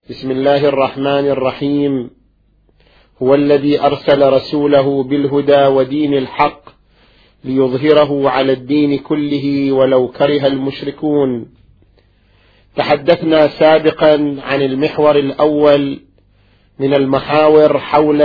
بسم الله الرحمن الرحيم. هو الذي أرسل رسوله بالهدى ودين الحق ليظهره على الدين كله ولو كره المشركون. تحدثنا سابقا عن المحور الأول من المحاور حول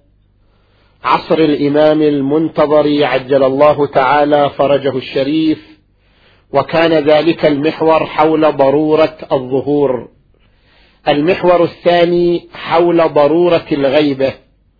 عصر الإمام المنتظر عجل الله تعالى فرجه الشريف، وكان ذلك المحور حول ضرورة الظهور. المحور الثاني حول ضرورة الغيبة.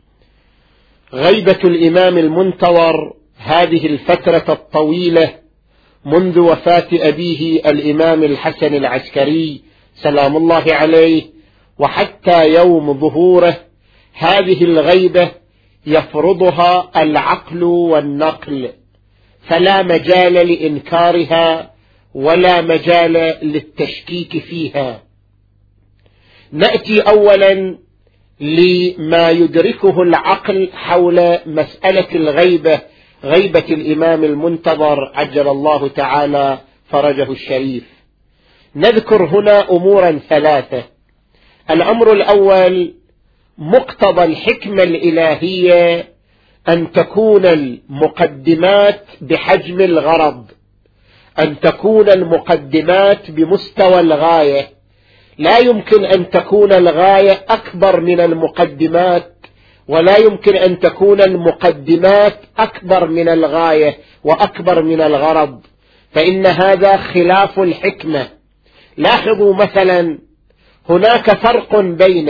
غيبة الإمام المنتظر هذه الفترة الطويلة منذ وفاة أبيه الإمام الحسن العسكري سلام الله عليه وحتى يوم ظهوره، هذه الغيبة يفرضها العقل والنقل، فلا مجال لإنكارها ولا مجال للتشكيك فيها. نأتي أولا لما يدركه العقل حول مسألة الغيبة، غيبة الإمام المنتظر عجل الله تعالى فرجه الشريف. نذكر هنا أمورا ثلاثة. الأمر الأول مقتضى الحكمة الإلهية أن تكون المقدمات بحجم الغرض، أن تكون المقدمات بمستوى الغاية. لا يمكن أن تكون الغاية أكبر من المقدمات، ولا يمكن أن تكون المقدمات أكبر من الغاية وأكبر من الغرض، فإن هذا خلاف الحكمة. لاحظوا مثلا هناك فرق بين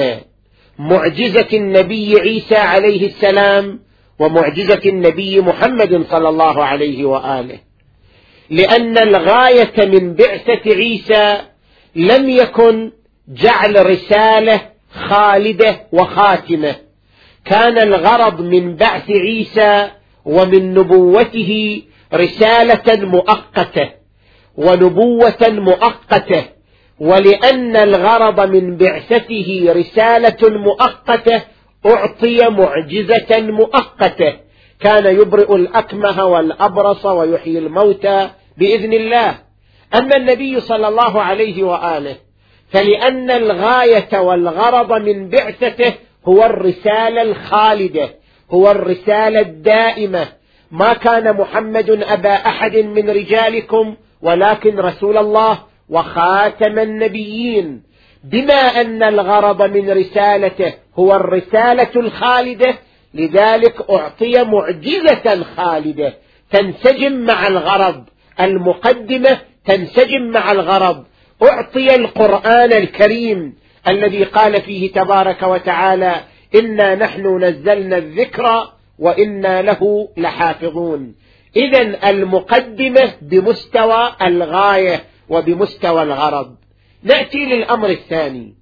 معجزة النبي عيسى عليه السلام ومعجزة النبي محمد صلى الله عليه وآله، لأن الغاية من بعثة عيسى لم يكن جعل رسالة خالدة وخاتمة، كان الغرض من بعث عيسى ومن نبوته رسالة مؤقتة ونبوة مؤقتة، ولأن الغرض من بعثته رسالة مؤقتة أعطي معجزة مؤقتة، كان يبرئ الأكمه والأبرص ويحيي الموتى بإذن الله. أما النبي صلى الله عليه وآله فلأن الغاية والغرض من بعثته هو الرسالة الخالدة، هو الرسالة الدائمة. ما كان محمد أبا أحد من رجالكم ولكن رسول الله وخاتم النبيين. بما أن الغرض من رسالته هو الرسالة الخالدة، لذلك أعطي معجزة خالدة تنسجم مع الغرض، المقدمة تنسجم مع الغرض. أعطي القرآن الكريم الذي قال فيه تبارك وتعالى إنا نحن نزلنا الذكر وإنا له لحافظون. إذن المقدمة بمستوى الغاية وبمستوى الغرض. نأتي للأمر الثاني.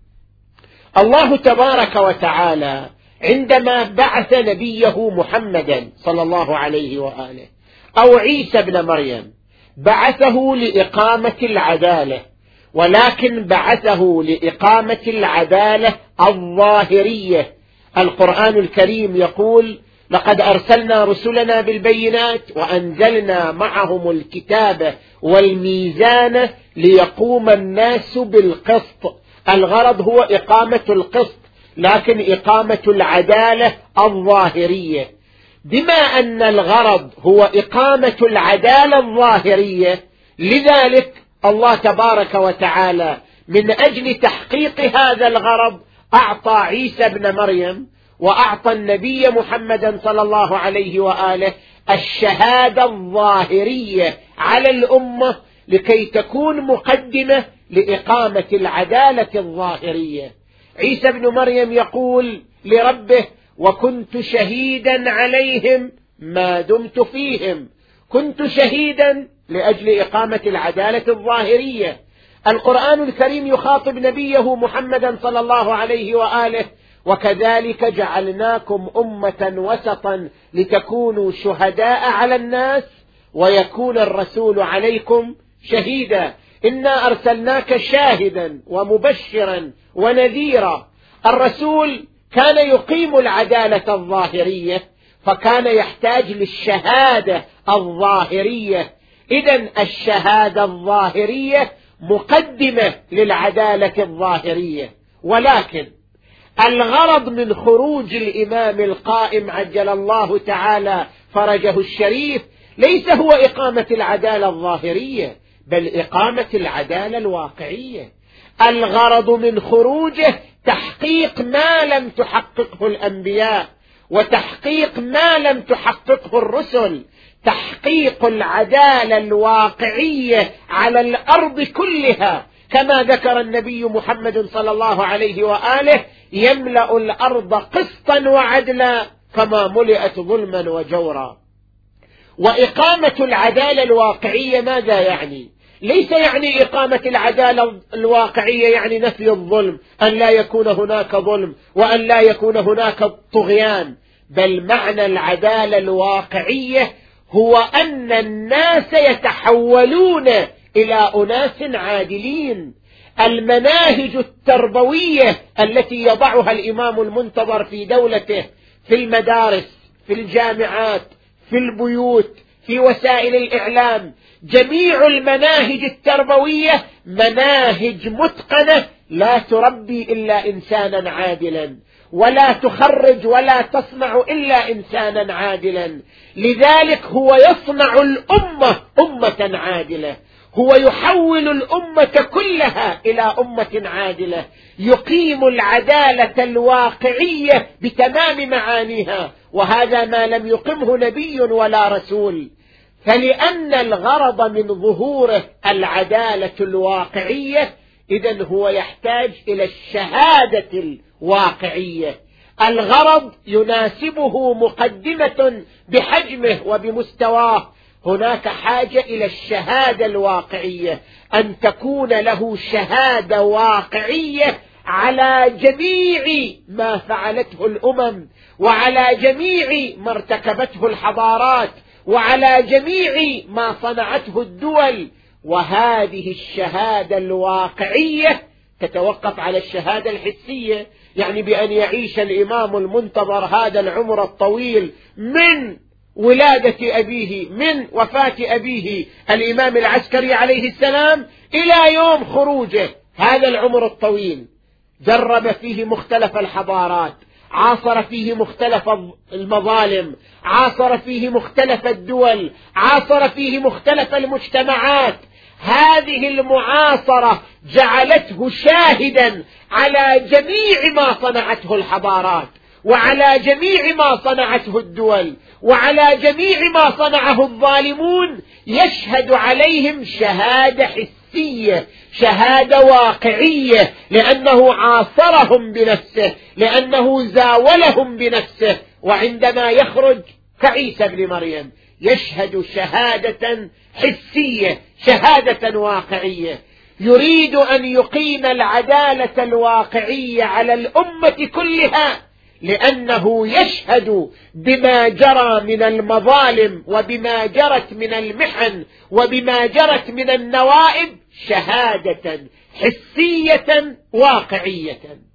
الله تبارك وتعالى عندما بعث نبيه محمدا صلى الله عليه وآله أو عيسى بن مريم بعثه لإقامة العدالة، ولكن بعثه لإقامة العدالة الظاهرية. القرآن الكريم يقول لقد أرسلنا رسلنا بالبينات وأنزلنا معهم الكتاب والميزان ليقوم الناس بالقسط. الغرض هو إقامة القسط، لكن إقامة العدالة الظاهرية. بما أن الغرض هو إقامة العدالة الظاهرية، لذلك الله تبارك وتعالى من أجل تحقيق هذا الغرض أعطى عيسى بن مريم وأعطى النبي محمدا صلى الله عليه وآله الشهادة الظاهرية على الأمة لكي تكون مقدمة لإقامة العدالة الظاهرية. عيسى بن مريم يقول لربه وكنت شهيدا عليهم ما دمت فيهم. كنت شهيدا لأجل إقامة العدالة الظاهرية. القرآن الكريم يخاطب نبيه محمدا صلى الله عليه وآله وكذلك جعلناكم أمة وسطا لتكونوا شهداء على الناس ويكون الرسول عليكم شهيدا. إنا أرسلناك شاهدا ومبشرا ونذيرا. الرسول كان يقيم العدالة الظاهرية، فكان يحتاج للشهادة الظاهرية. إذن الشهادة الظاهرية مقدمة للعدالة الظاهرية. ولكن الغرض من خروج الإمام القائم عجل الله تعالى فرجه الشريف ليس هو إقامة العدالة الظاهرية، بل إقامة العدالة الواقعية. الغرض من خروجه تحقيق ما لم تحققه الأنبياء، وتحقيق ما لم تحققه الرسل، تحقيق العدالة الواقعية على الأرض كلها، كما ذكر النبي محمد صلى الله عليه وآله: يملأ الأرض قسطا وعدلا كما ملئت ظلما وجورا. وإقامة العدالة الواقعية ماذا يعني؟ ليس يعني إقامة العدالة الواقعية يعني نفي الظلم، أن لا يكون هناك ظلم وأن لا يكون هناك طغيان، بل معنى العدالة الواقعية هو أن الناس يتحولون إلى أناس عادلين. المناهج التربوية التي يضعها الإمام المنتظر في دولته، في المدارس، في الجامعات، في البيوت، في وسائل الإعلام، جميع المناهج التربوية مناهج متقنة لا تربي إلا إنسانا عادلا، ولا تخرج ولا تصنع إلا إنسانا عادلا. لذلك هو يصنع الأمة أمة عادلة، هو يحول الأمة كلها إلى أمة عادلة، يقيم العدالة الواقعية بتمام معانيها، وهذا ما لم يقمه نبي ولا رسول. فلأن الغرض من ظهوره العدالة الواقعية، إذن هو يحتاج إلى الشهادة الواقعية. الغرض يناسبه مقدمة بحجمه وبمستواه. هناك حاجة إلى الشهادة الواقعية، أن تكون له شهادة واقعية على جميع ما فعلته الأمم، وعلى جميع ما ارتكبته الحضارات، وعلى جميع ما صنعته الدول. وهذه الشهادة الواقعية تتوقف على الشهادة الحسية، يعني بأن يعيش الإمام المنتظر هذا العمر الطويل من ولادة أبيه، من وفاة أبيه الإمام العسكري عليه السلام إلى يوم خروجه، هذا العمر الطويل جرب فيه مختلف الحضارات، عاصر فيه مختلف المظالم، عاصر فيه مختلف الدول، عاصر فيه مختلف المجتمعات. هذه المعاصرة جعلته شاهدا على جميع ما صنعته الحضارات، وعلى جميع ما صنعته الدول، وعلى جميع ما صنعه الظالمون، يشهد عليهم شهادة حسية، شهادة واقعية، لأنه عاصرهم بنفسه، لأنه زاولهم بنفسه. وعندما يخرج كعيسى بن مريم يشهد شهادة حسية، شهادة واقعية. يريد أن يقيم العدالة الواقعية على الأمة كلها، لأنه يشهد بما جرى من المظالم، وبما جرت من المحن، وبما جرت من النوائب، شهادة حسية واقعية.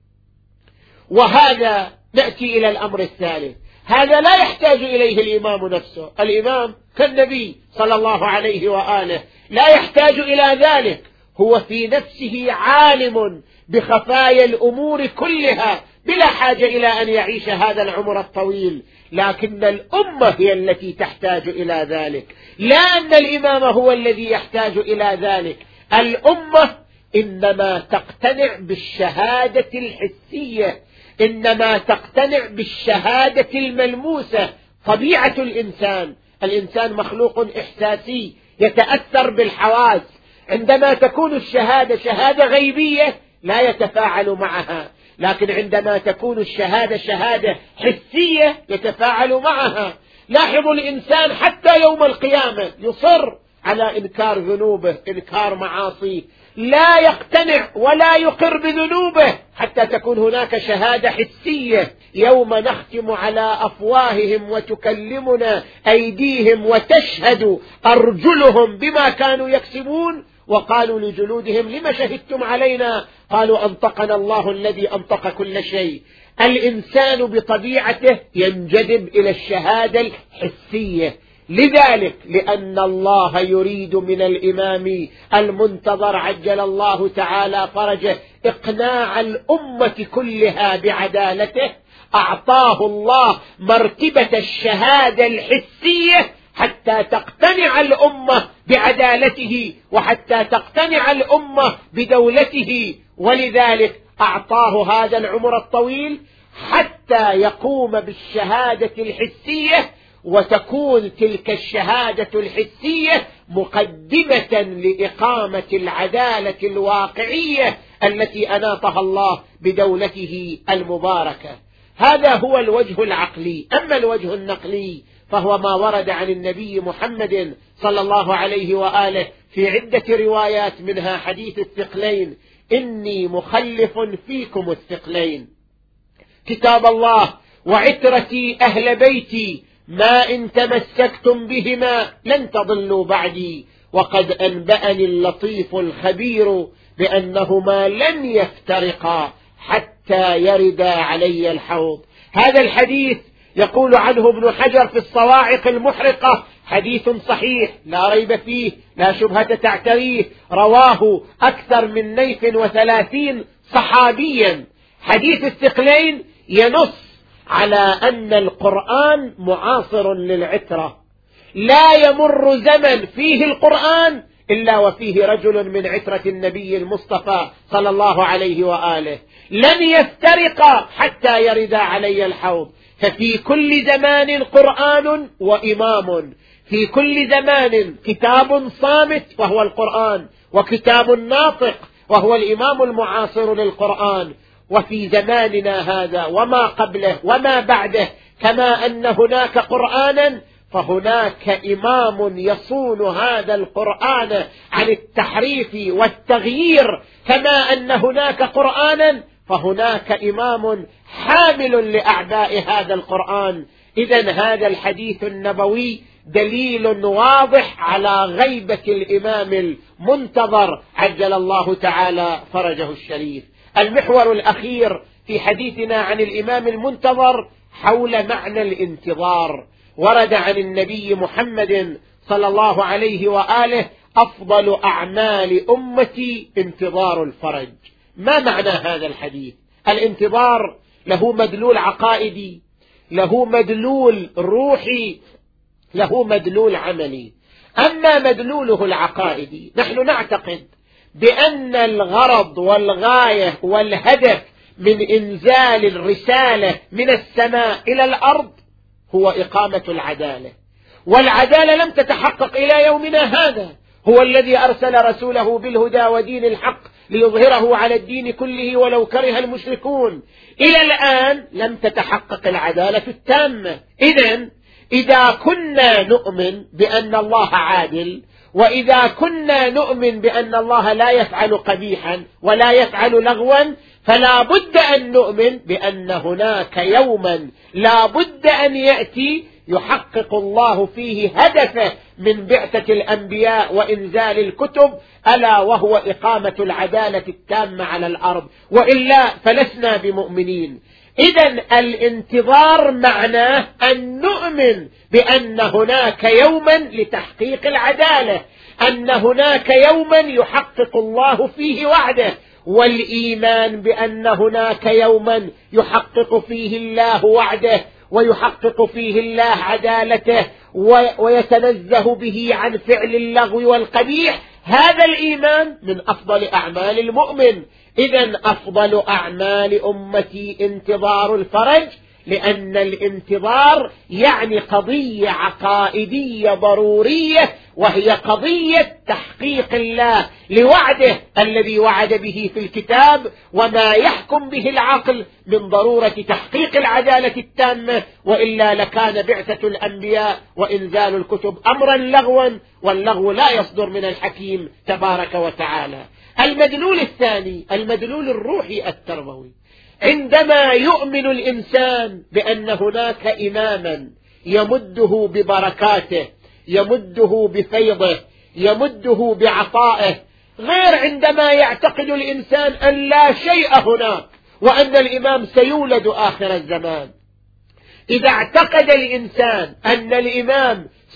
وهذا نأتي إلى الأمر الثالث، هذا لا يحتاج إليه الإمام نفسه. الإمام كالنبي صلى الله عليه وآله لا يحتاج إلى ذلك، هو في نفسه عالم بخفايا الأمور كلها، بلا حاجة إلى أن يعيش هذا العمر الطويل. لكن الأمة هي التي تحتاج إلى ذلك، لا أن الإمام هو الذي يحتاج إلى ذلك. الأمة إنما تقتنع بالشهادة الحسية، إنما تقتنع بالشهادة الملموسة. طبيعة الإنسان مخلوق إحساسي يتأثر بالحواس. عندما تكون الشهادة شهادة غيبية لا يتفاعل معها، لكن عندما تكون الشهادة شهادة حسية يتفاعل معها. لاحظوا الإنسان حتى يوم القيامة يصر على إنكار ذنوبه، إنكار معاصيه، لا يقتنع ولا يقر بذنوبه حتى تكون هناك شهادة حسية. يوم نختم على أفواههم وتكلمنا أيديهم وتشهد أرجلهم بما كانوا يكسبون، وقالوا لجلودهم لما شهدتم علينا؟ قالوا أنطقنا الله الذي أنطق كل شيء. الإنسان بطبيعته ينجذب إلى الشهادة الحسية، لذلك لأن الله يريد من الإمام المنتظر عجل الله تعالى فرجه إقناع الأمة كلها بعدالته، أعطاه الله مرتبة الشهادة الحسية حتى تقتنع الأمة بعدالته وحتى تقتنع الأمة بدولته، ولذلك أعطاه هذا العمر الطويل حتى يقوم بالشهادة الحسية، وتكون تلك الشهادة الحسية مقدمة لإقامة العدالة الواقعية التي أناطها الله بدولته المباركة. هذا هو الوجه العقلي. أما الوجه النقلي فهو ما ورد عن النبي محمد صلى الله عليه وآله في عدة روايات، منها حديث الثقلين: إني مخلف فيكم الثقلين، كتاب الله وعترتي أهل بيتي، ما إن تمسكتم بهما لن تضلوا بعدي، وقد أنبأني اللطيف الخبير بأنهما لن يفترقا حتى يردا علي الحوض. هذا الحديث يقول عنه ابن حجر في الصواعق المحرقة: حديث صحيح لا ريب فيه، لا شبهة تعتريه، رواه أكثر من 32 صحابيا. حديث الثقلين ينص على أن القرآن معاصر للعترة، لا يمر زمن فيه القرآن إلا وفيه رجل من عترة النبي المصطفى صلى الله عليه وآله، لن يفترق حتى يرد علي الحوض. ففي كل زمان قرآن وإمام، في كل زمان كتاب صامت وهو القرآن، وكتاب ناطق وهو الإمام المعاصر للقرآن. وفي زماننا هذا وما قبله وما بعده، كما أن هناك قرآنا فهناك إمام يصون هذا القرآن عن التحريف والتغيير، كما أن هناك قرآنا فهناك إمام حامل لأعباء هذا القرآن. إذن هذا الحديث النبوي دليل واضح على غيبة الإمام المنتظر عجل الله تعالى فرجه الشريف. المحور الأخير في حديثنا عن الإمام المنتظر حول معنى الانتظار. ورد عن النبي محمد صلى الله عليه وآله: أفضل أعمال أمتي انتظار الفرج. ما معنى هذا الحديث؟ الانتظار له مدلول عقائدي، له مدلول روحي، له مدلول عملي. أما مدلوله العقائدي، نحن نعتقد بأن الغرض والغاية والهدف من إنزال الرسالة من السماء إلى الأرض هو إقامة العدالة، والعدالة لم تتحقق إلى يومنا هذا. هو الذي أرسل رسوله بالهدى ودين الحق ليظهره على الدين كله ولو كره المشركون. إلى الآن لم تتحقق العدالة التامة. إذن إذا كنا نؤمن بأن الله عادل، وإذا كنا نؤمن بأن الله لا يفعل قبيحا ولا يفعل لغوا، فلا بد أن نؤمن بأن هناك يوما لا بد أن يأتي يحقق الله فيه هدفه من بعثة الأنبياء وإنزال الكتب، ألا وهو إقامة العدالة التامة على الأرض، وإلا فلسنا بمؤمنين. إذن الانتظار معناه أن نؤمن بأن هناك يوما لتحقيق العدالة، أن هناك يوما يحقق الله فيه وعده، والإيمان بأن هناك يوما يحقق فيه الله وعده ويحقق فيه الله عدالته ويتنزه به عن فعل اللغو والقبيح، هذا الإيمان من أفضل أعمال المؤمن. إذن أفضل أعمال أمتي انتظار الفرج، لأن الانتظار يعني قضية عقائدية ضرورية، وهي قضية تحقيق الله لوعده الذي وعد به في الكتاب، وما يحكم به العقل من ضرورة تحقيق العدالة التامة، وإلا لكان بعثة الأنبياء وإنزال الكتب أمرا لغوا، واللغو لا يصدر من الحكيم تبارك وتعالى. المدلول الثاني المدلول الروحي التربوي. عندما يؤمن الإنسان بأن هناك إماما يمده ببركاته، يمده بفيضه، يمده بعطائه، غير عندما يعتقد الإنسان أن لا شيء هناك وأن الإمام سيولد آخر الزمان. إذا اعتقد الإنسان أن الإمام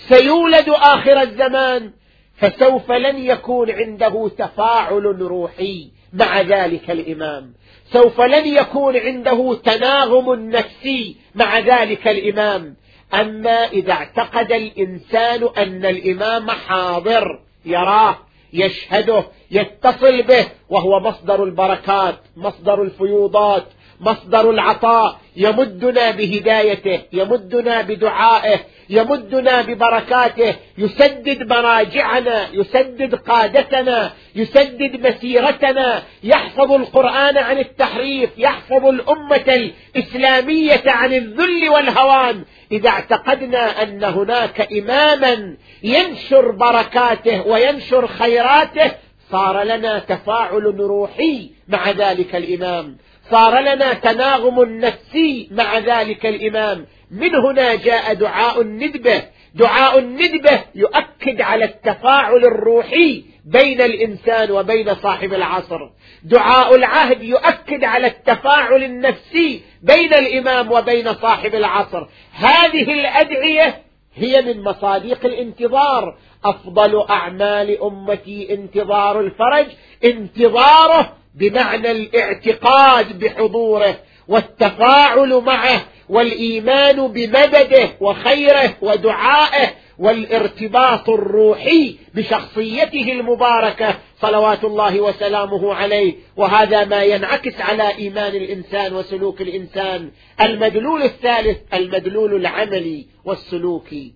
سيولد آخر الزمان، فسوف لن يكون عنده تفاعل روحي مع ذلك الإمام، سوف لن يكون عنده تناغم نفسي مع ذلك الإمام. أما إذا اعتقد الإنسان أن الإمام حاضر، يراه، يشهده، يتصل به، وهو مصدر البركات، مصدر الفيوضات، مصدر العطاء، يمدنا بهدايته، يمدنا بدعائه، يمدنا ببركاته، يسدد مراجعنا، يسدد قادتنا، يسدد مسيرتنا، يحفظ القرآن عن التحريف، يحفظ الأمة الإسلامية عن الذل والهوان. إذا اعتقدنا أن هناك إماما ينشر بركاته وينشر خيراته، صار لنا تفاعل روحي مع ذلك الإمام، صار لنا تناغم نفسي مع ذلك الإمام. من هنا جاء دعاء الندبة. دعاء الندبة يؤكد على التفاعل الروحي بين الإنسان وبين صاحب العصر. دعاء العهد يؤكد على التفاعل النفسي بين الإمام وبين صاحب العصر. هذه الأدعية هي من مصادق الانتظار. أفضل أعمال أمتي انتظار الفرج، انتظاره بمعنى الاعتقاد بحضوره والتفاعل معه والإيمان بمدده وخيره ودعائه والارتباط الروحي بشخصيته المباركة صلوات الله وسلامه عليه. وهذا ما ينعكس على إيمان الإنسان وسلوك الإنسان. المدلول الثالث المدلول العملي والسلوكي.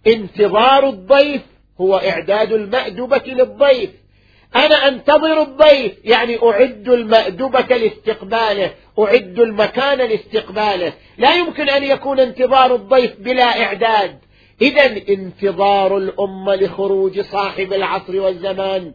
انتظار الضيف هو إعداد المأدبة للضيف. أنا أنتظر الضيف، يعني أعد المأدبة لاستقباله، أعد المكان لاستقباله. لا يمكن أن يكون انتظار الضيف بلا إعداد. إذن انتظار الأمة لخروج صاحب العصر والزمان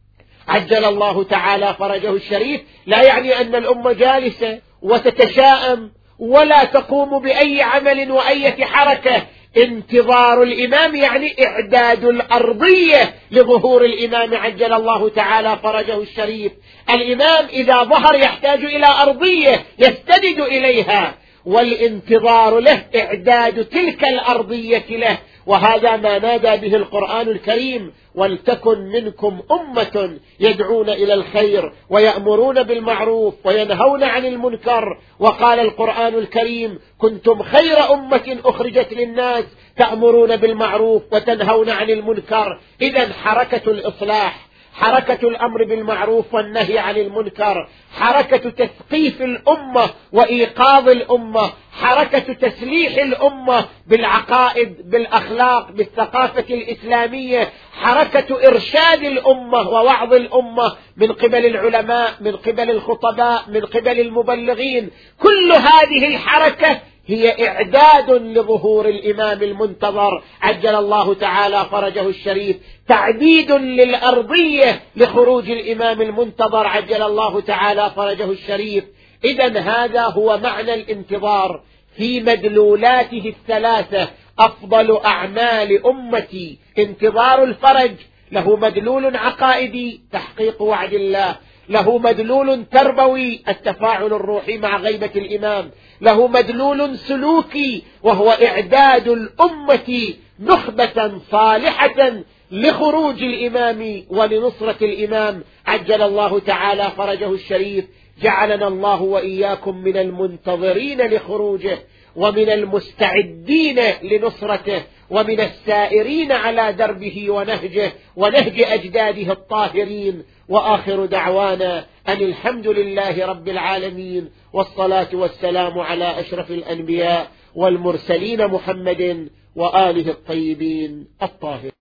عجل الله تعالى فرجه الشريف لا يعني أن الأمة جالسة وتتشاءم ولا تقوم بأي عمل وأي حركة. انتظار الإمام يعني إعداد الأرضية لظهور الإمام عجل الله تعالى فرجه الشريف. الإمام إذا ظهر يحتاج إلى أرضية يستند إليها، والانتظار له إعداد تلك الأرضية له. وهذا ما نادى به القرآن الكريم: ولتكن منكم أمة يدعون إلى الخير ويأمرون بالمعروف وينهون عن المنكر. وقال القرآن الكريم: كنتم خير أمة أخرجت للناس تأمرون بالمعروف وتنهون عن المنكر. إذن حركة الإصلاح، حركة الأمر بالمعروف والنهي عن المنكر، حركة تثقيف الأمة وإيقاظ الأمة، حركة تسليح الأمة بالعقائد، بالأخلاق، بالثقافة الإسلامية، حركة إرشاد الأمة ووعظ الأمة من قبل العلماء، من قبل الخطباء، من قبل المبلغين. كل هذه الحركة هي إعداد لظهور الإمام المنتظر عجل الله تعالى فرجه الشريف، تعديد للأرضية لخروج الإمام المنتظر عجل الله تعالى فرجه الشريف. إذن هذا هو معنى الانتظار في مدلولاته الثلاثة. أفضل أعمال أمتي انتظار الفرج، له مدلول عقائدي تحقيق وعد الله، له مدلول تربوي التفاعل الروحي مع غيبة الإمام، له مدلول سلوكي وهو إعداد الأمة نخبة صالحة لخروج الإمام ولنصرة الإمام عجل الله تعالى فرجه الشريف. جعلنا الله وإياكم من المنتظرين لخروجه ومن المستعدين لنصرته ومن السائرين على دربه ونهجه ونهج أجداده الطاهرين. وآخر دعوانا أن الحمد لله رب العالمين، والصلاة والسلام على أشرف الأنبياء والمرسلين محمد وآله الطيبين الطاهرين.